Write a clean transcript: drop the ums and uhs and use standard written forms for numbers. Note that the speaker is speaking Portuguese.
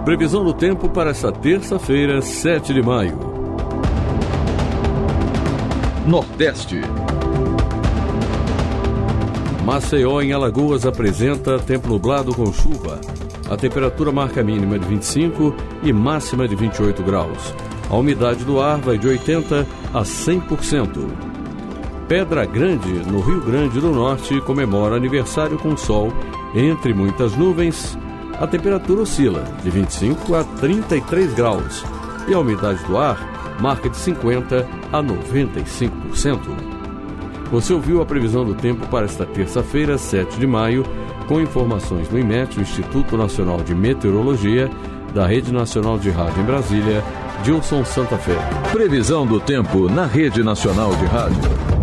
Previsão do tempo para esta terça-feira, 7 de maio. Nordeste. Maceió, em Alagoas, apresenta tempo nublado com chuva. A temperatura marca mínima de 25 e máxima de 28 graus. A umidade do ar vai de 80% a 100%. Pedra Grande, no Rio Grande do Norte, comemora aniversário com sol entre muitas nuvens. A temperatura oscila de 25 a 33 graus e a umidade do ar marca de 50% a 95%. Você ouviu a previsão do tempo para esta terça-feira, 7 de maio, com informações do IMET, o Instituto Nacional de Meteorologia, da Rede Nacional de Rádio em Brasília, Gilson Santa Fé. Previsão do tempo na Rede Nacional de Rádio.